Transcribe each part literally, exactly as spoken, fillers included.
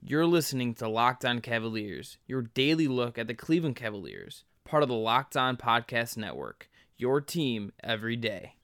You're listening to Locked On Cavaliers, your daily look at the Cleveland Cavaliers, part of the Locked On Podcast Network, your team every day.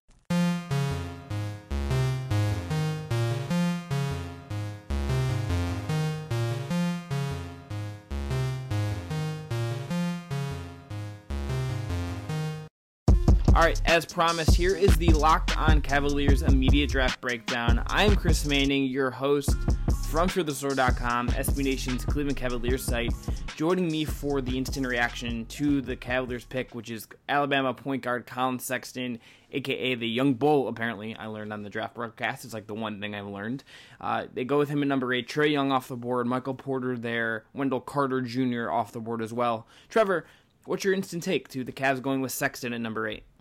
All right, as promised, here is the Locked On Cavaliers immediate draft breakdown. I'm Chris Manning, your host from Sure The Store dot com, S B Nation's Cleveland Cavaliers site. Joining me for the instant reaction to the Cavaliers pick, which is Alabama point guard Collin Sexton, a k a the Young Bull, apparently. I learned on the draft broadcast. It's like the one thing I've learned. Uh, they go with him at number eight. Trae Young off the board. Michael Porter there. Wendell Carter Junior off the board as well. Trevor, what's your instant take to the Cavs going with Sexton at number eight?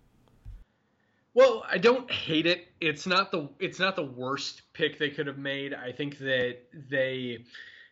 Well, I don't hate it. It's not the it's not the worst pick they could have made. I think that they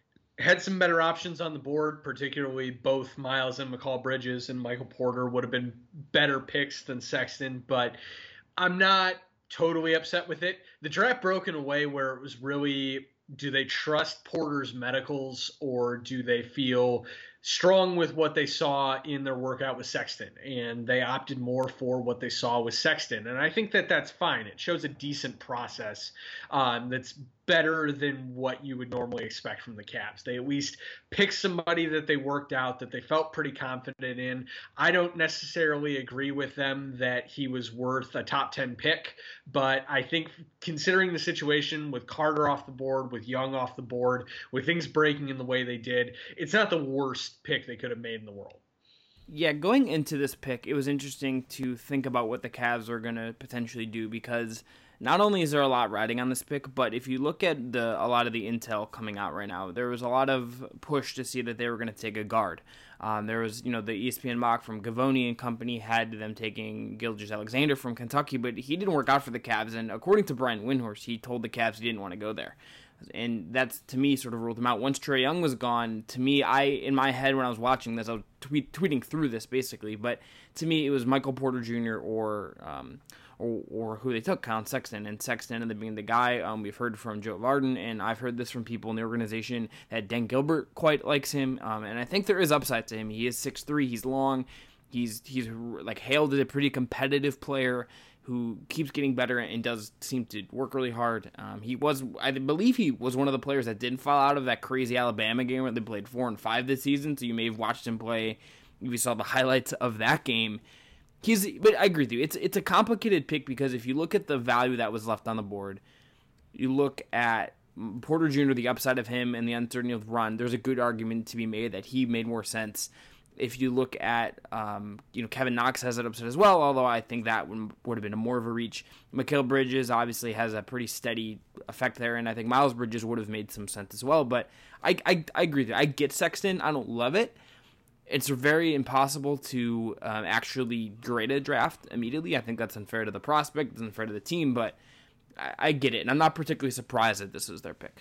had some better options on the board, particularly both Miles and McCall Bridges and Michael Porter would have been better picks than Sexton, but I'm not totally upset with it. The draft broke in a way where it was really, do they trust Porter's medicals or do they feel strong with what they saw in their workout with Sexton, and they opted more for what they saw with Sexton. And I think that that's fine. It shows a decent process um, that's better than what you would normally expect from the Cavs. They at least picked somebody that they worked out, that they felt pretty confident in. I don't necessarily agree with them that he was worth a top ten pick, but I think considering the situation with Carter off the board, with Young off the board, with things breaking in the way they did, it's not the worst pick they could have made in the world. Yeah, going into this pick, it was interesting to think about what the Cavs are going to potentially do, because not only is there a lot riding on this pick, but if you look at the a lot of the intel coming out right now, there was a lot of push to see that they were going to take a guard. Um, there was, you know, the E S P N mock from Gavoni and company had them taking Gilgeous-Alexander from Kentucky, but he didn't work out for the Cavs, and according to Brian Windhorst, he told the Cavs he didn't want to go there. And that's, to me, sort of ruled him out. Once Trae Young was gone, to me, I in my head when I was watching this, I was tweet, tweeting through this basically, but to me it was Michael Porter Junior or um, or, or who they took, Collin Sexton. And Sexton ended up being the guy. Um, we've heard from Joe Varden, and I've heard this from people in the organization, that Dan Gilbert quite likes him, um, and I think there is upside to him. He is six three, he's long, he's he's like hailed as a pretty competitive player who keeps getting better and does seem to work really hard. Um, he was, I believe he was one of the players that didn't fall out of that crazy Alabama game where they played four and five this season, so you may have watched him play. If you saw the highlights of that game, he's, but I agree with you. It's, it's a complicated pick because if you look at the value that was left on the board, you look at Porter Junior, the upside of him and the uncertainty of the run, there's a good argument to be made that he made more sense. If you look at, um, you know, Kevin Knox has that upside as well, although I think that would, would have been a more of a reach. Mikal Bridges obviously has a pretty steady effect there, and I think Miles Bridges would have made some sense as well. But I, I, I agree with you. I get Sexton. I don't love it. It's very impossible to um, actually grade a draft immediately. I think that's unfair to the prospect. It's unfair to the team, but I, I get it, and I'm not particularly surprised that this is their pick.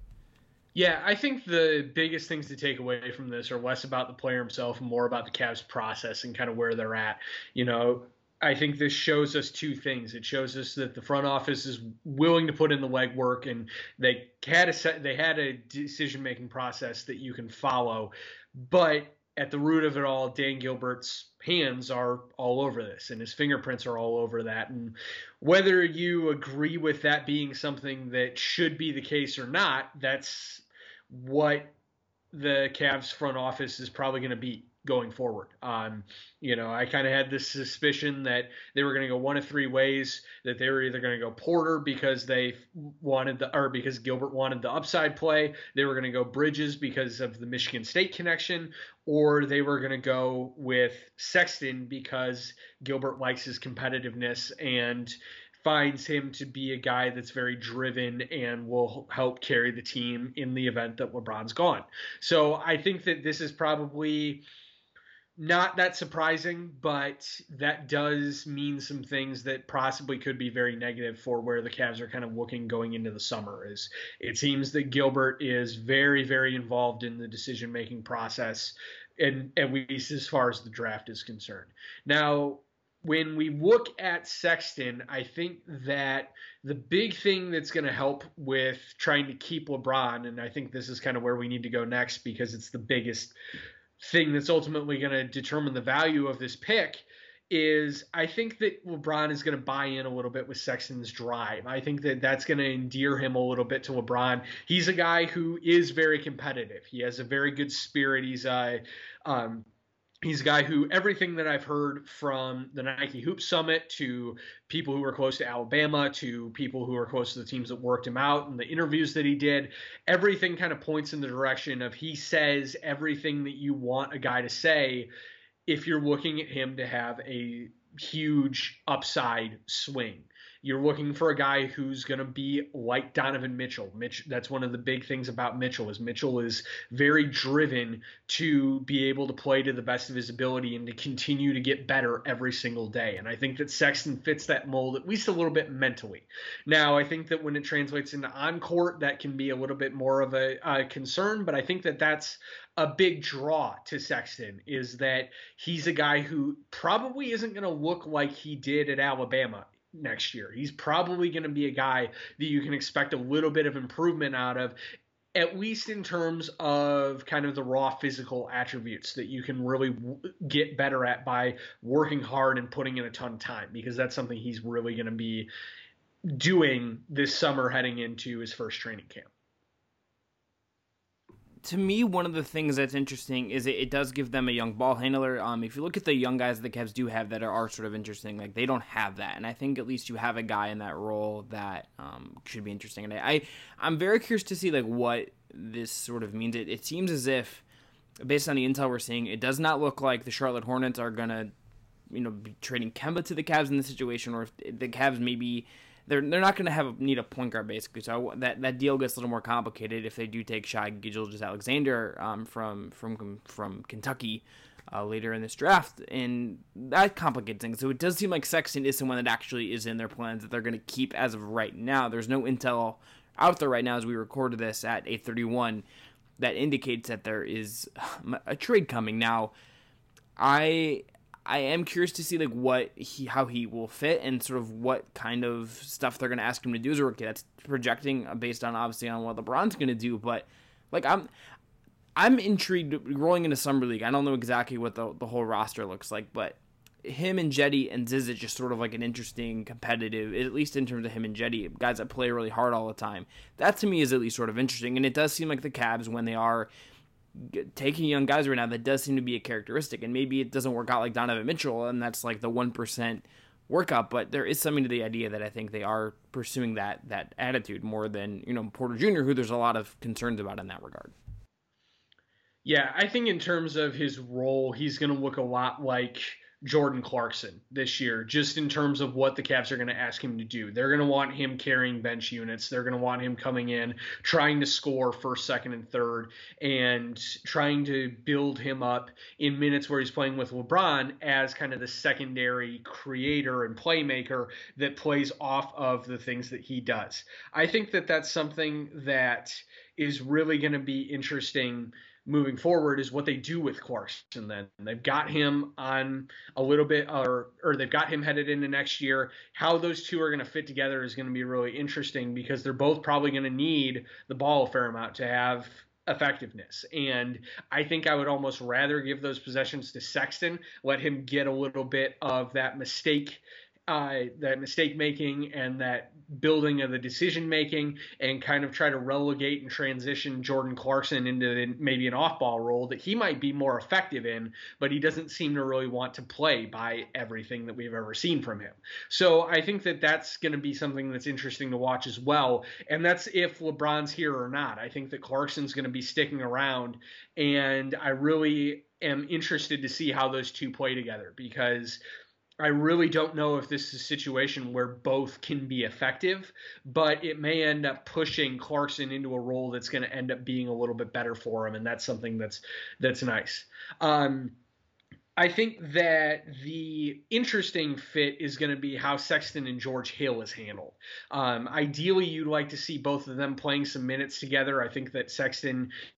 Yeah, I think the biggest things to take away from this are less about the player himself and more about the Cavs process and kind of where they're at. You know, I think this shows us two things. It shows us that the front office is willing to put in the legwork, and they had a set, they had a decision-making process that you can follow. But at the root of it all, Dan Gilbert's hands are all over this, and his fingerprints are all over that. And whether you agree with that being something that should be the case or not, that's what the Cavs front office is probably going to be going forward. Um, you know, I kind of had this suspicion that they were going to go one of three ways, that they were either going to go Porter because they wanted the, or because Gilbert wanted the upside play. They were going to go Bridges because of the Michigan State connection, or they were going to go with Sexton because Gilbert likes his competitiveness and finds him to be a guy that's very driven and will help carry the team in the event that LeBron's gone. So I think that this is probably not that surprising, but that does mean some things that possibly could be very negative for where the Cavs are kind of looking going into the summer. Is it seems that Gilbert is very, very involved in the decision-making process, and at least as far as the draft is concerned. Now, when we look at Sexton, I think that the big thing that's going to help with trying to keep LeBron, and I think this is kind of where we need to go next because it's the biggest thing that's ultimately going to determine the value of this pick, is I think that LeBron is going to buy in a little bit with Sexton's drive. I think that that's going to endear him a little bit to LeBron. He's a guy who is very competitive. He has a very good spirit. He's a um, He's a guy who, everything that I've heard from the Nike Hoop Summit to people who were close to Alabama to people who are close to the teams that worked him out and the interviews that he did, everything kind of points in the direction of he says everything that you want a guy to say if you're looking at him to have a huge upside swing. You're looking for a guy who's going to be like Donovan Mitchell. Mitch, that's one of the big things about Mitchell is Mitchell is very driven to be able to play to the best of his ability and to continue to get better every single day. And I think that Sexton fits that mold at least a little bit mentally. Now, I think that when it translates into on-court, that can be a little bit more of a, a concern, but I think that that's a big draw to Sexton is that he's a guy who probably isn't going to look like he did at Alabama next year. He's probably going to be a guy that you can expect a little bit of improvement out of, at least in terms of kind of the raw physical attributes that you can really w- get better at by working hard and putting in a ton of time, because that's something he's really going to be doing this summer heading into his first training camp. To me, one of the things that's interesting is it, it does give them a young ball handler. Um, if you look at the young guys the Cavs do have that are, are sort of interesting, like they don't have that, and I think at least you have a guy in that role that um, should be interesting. And I, I, I'm very curious to see like what this sort of means. It, it seems as if, based on the intel we're seeing, it does not look like the Charlotte Hornets are gonna, you know, be trading Kemba to the Cavs in this situation, or if the Cavs maybe. They're they're not going to have need a point guard basically, so I, that that deal gets a little more complicated if they do take Shai Gilgeous-Alexander um, from from from Kentucky uh, later in this draft, and that complicates things. So it does seem like Sexton is someone that actually is in their plans that they're going to keep as of right now. There's no intel out there right now as we recorded this at eight thirty-one that indicates that there is a trade coming. Now, I. I am curious to see like what he, how he will fit, and sort of what kind of stuff they're going to ask him to do as a rookie. That's projecting based on obviously on what LeBron's going to do, but like I'm, I'm intrigued rolling into summer league. I don't know exactly what the the whole roster looks like, but him and Jetty and Zizic just sort of like an interesting competitive, at least in terms of him and Jetty, guys that play really hard all the time. That to me is at least sort of interesting, and it does seem like the Cavs when they are taking young guys right now, that does seem to be a characteristic, and maybe it doesn't work out like Donovan Mitchell, and that's like the one percent workout, but there is something to the idea that I think they are pursuing that that attitude more than, you know, Porter Junior, who there's a lot of concerns about in that regard. Yeah, I think in terms of his role, he's going to look a lot like Jordan Clarkson this year, just in terms of what the Cavs are going to ask him to do. They're going to want him carrying bench units. They're going to want him coming in, trying to score first, second, and third, and trying to build him up in minutes where he's playing with LeBron as kind of the secondary creator and playmaker that plays off of the things that he does. I think that that's something that is really going to be interesting moving forward, is what they do with Clarkson. Then they've got him on a little bit, or or they've got him headed into next year. How those two are going to fit together is going to be really interesting, because they're both probably going to need the ball a fair amount to have effectiveness. And I think I would almost rather give those possessions to Sexton, let him get a little bit of that mistake Uh, that mistake making and that building of the decision making, and kind of try to relegate and transition Jordan Clarkson into maybe an off-ball role that he might be more effective in, but he doesn't seem to really want to play by everything that we've ever seen from him. So I think that that's going to be something that's interesting to watch as well, and that's if LeBron's here or not. I think that Clarkson's going to be sticking around, and I really am interested to see how those two play together, because I really don't know if this is a situation where both can be effective, but it may end up pushing Clarkson into a role that's going to end up being a little bit better for him, and that's something that's that's nice. Um, I think that the interesting fit is going to be how Sexton and George Hill is handled. Um, ideally, you'd like to see both of them playing some minutes together. I think that Sexton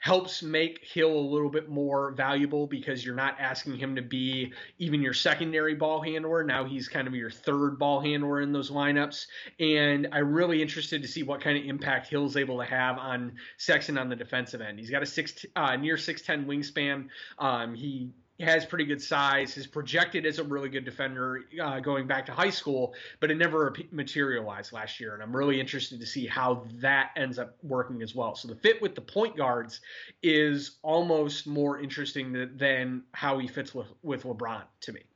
helps make Hill a little bit more valuable because you're not asking him to be even your secondary ball handler. Now he's kind of your third ball handler in those lineups. And I'm really interested to see what kind of impact Hill's able to have on Sexton on the defensive end. He's got a six, uh, near six ten wingspan. Um, he has pretty good size, is projected as a really good defender uh, going back to high school, but it never materialized last year. And I'm really interested to see how that ends up working as well. So the fit with the point guards is almost more interesting than, than how he fits with, with LeBron to me.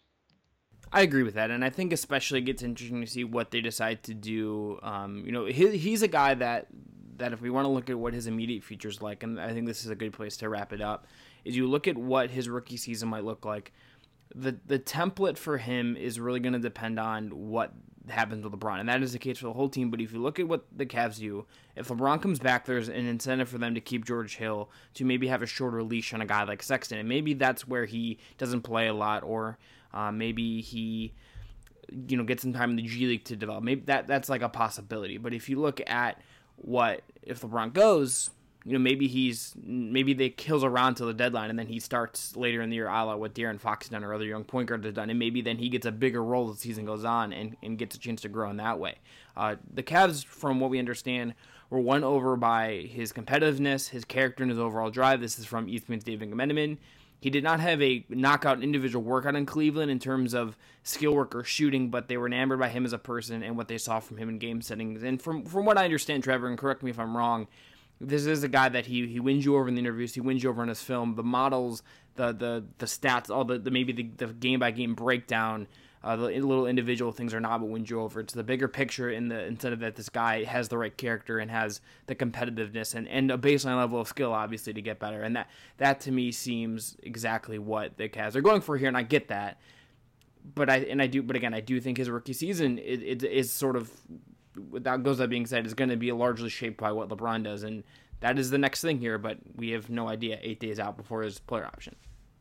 I agree with that, and I think especially it gets interesting to see what they decide to do. Um, you know, he, he's a guy that that if we want to look at what his immediate future's like, and I think this is a good place to wrap it up, is you look at what his rookie season might look like. The the template for him is really going to depend on what happens with LeBron, and that is the case for the whole team. But if you look at what the Cavs do, if LeBron comes back, there's an incentive for them to keep George Hill, to maybe have a shorter leash on a guy like Sexton, and maybe that's where he doesn't play a lot, or uh, maybe he, you know, gets some time in the G League to develop. Maybe that that's like a possibility. But if you look at what if LeBron goes, you know, maybe he's maybe they kills around till the deadline, and then he starts later in the year, a la what De'Aaron Fox has done or other young point guards have done, and maybe then he gets a bigger role as the season goes on and, and gets a chance to grow in that way. Uh, the Cavs, from what we understand, were won over by his competitiveness, his character, and his overall drive. This is from Eastman's David Gemeneman. He did not have a knockout individual workout in Cleveland in terms of skill work or shooting, but they were enamored by him as a person and what they saw from him in game settings. And from from what I understand, Trevor, and correct me if I'm wrong, this is a guy that he he wins you over in the interviews, he wins you over in his film, the models, the the the stats, all the, the maybe the, the game by game breakdown, uh, the little individual things are not what wins you over. It's the bigger picture in the instead of that this guy has the right character and has the competitiveness and, and a baseline level of skill, obviously, to get better. And that that to me seems exactly what the Cavs are going for here, and I get that. But I and I do, but again, I do think his rookie season it, it is sort of, that goes that being said, is going to be largely shaped by what LeBron does, and that is the next thing here, but we have no idea eight days out before his player option.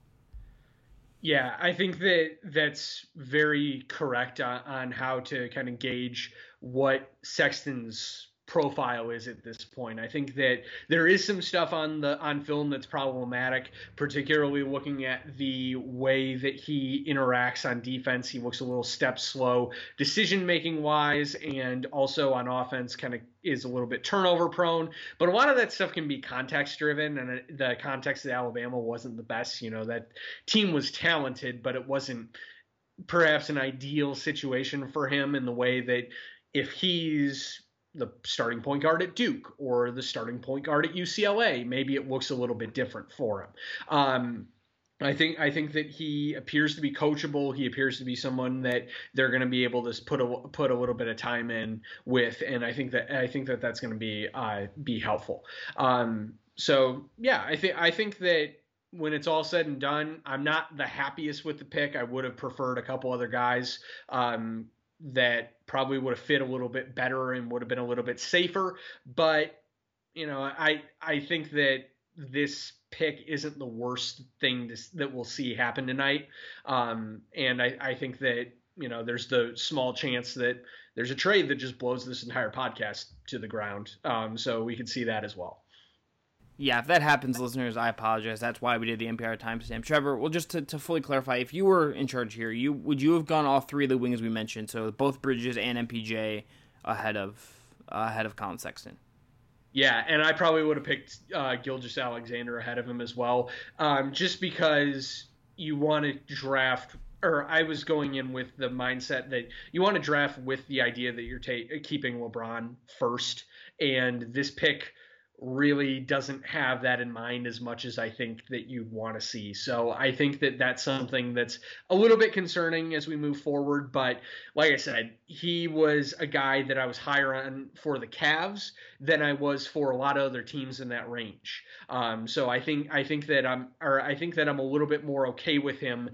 Yeah, I think that that's very correct on, on how to kind of gauge what Sexton's profile is at this point. I think that there is some stuff on the on film that's problematic, particularly looking at the way that he interacts on defense. He looks a little step slow decision making wise, and also on offense kind of is a little bit turnover prone. But a lot of that stuff can be context driven, and the context of Alabama wasn't the best. You know, that team was talented, but it wasn't perhaps an ideal situation for him in the way that if he's the starting point guard at Duke or the starting point guard at U C L A, maybe it looks a little bit different for him. Um, I think I think that he appears to be coachable. He appears to be someone that they're going to be able to put a put a little bit of time in with, and I think that I think that that's going to be uh, be helpful. Um, so yeah, I think I think that when it's all said and done, I'm not the happiest with the pick. I would have preferred a couple other guys. Um, that probably would have fit a little bit better and would have been a little bit safer. But, you know, I I think that this pick isn't the worst thing to, that we'll see happen tonight. Um, and I, I think that, you know, there's the small chance that there's a trade that just blows this entire podcast to the ground. Um, so we could see that as well. Yeah, if that happens, listeners, I apologize. That's why we did the N P R timestamp. Trevor, well, just to, to fully clarify, if you were in charge here, you would you have gone all three of the wings we mentioned, so both Bridges and M P J ahead of uh, ahead of Colin Sexton? Yeah, and I probably would have picked uh, Gilgeous-Alexander ahead of him as well, um, just because you want to draft. Or I was going in with the mindset that you want to draft with the idea that you're ta- keeping LeBron first, and this pick really doesn't have that in mind as much as I think that you'd want to see. So I think that that's something that's a little bit concerning as we move forward. But like I said, he was a guy that I was higher on for the Cavs than I was for a lot of other teams in that range. Um, so I think I think that I'm or I think that I'm a little bit more okay with him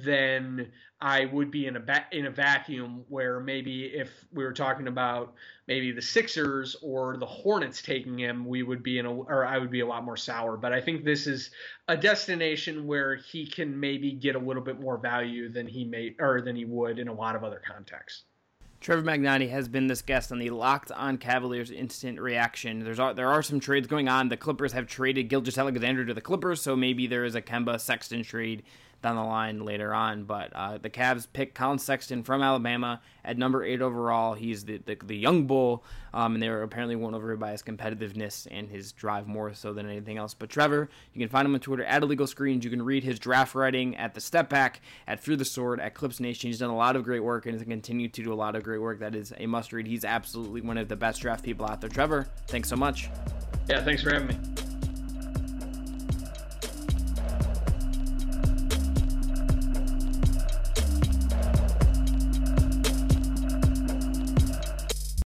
than I would be in a ba- in a vacuum, where maybe if we were talking about maybe the Sixers or the Hornets taking him, we would be in a or I would be a lot more sour. But I think this is a destination where he can maybe get a little bit more value than he may or than he would in a lot of other contexts. Trevor Magnotti has been this guest on the Locked On Cavaliers Instant Reaction. There's there are some trades going on. The Clippers have traded Gilgeous-Alexander to the Clippers, so maybe there is a Kemba Sexton trade down the line later on. But uh, the Cavs picked Colin Sexton from Alabama at number eight overall. He's the the, the young bull, um, and they were apparently won over by his competitiveness and his drive more so than anything else. But Trevor, you can find him on Twitter at Illegal Screens. You can read his draft writing at The Step Back, at Through the Sword, at Clips Nation. He's done a lot of great work and has continued to do a lot of great work. That is a must read. He's absolutely one of the best draft people out there. Trevor, thanks so much. Yeah, thanks for having me.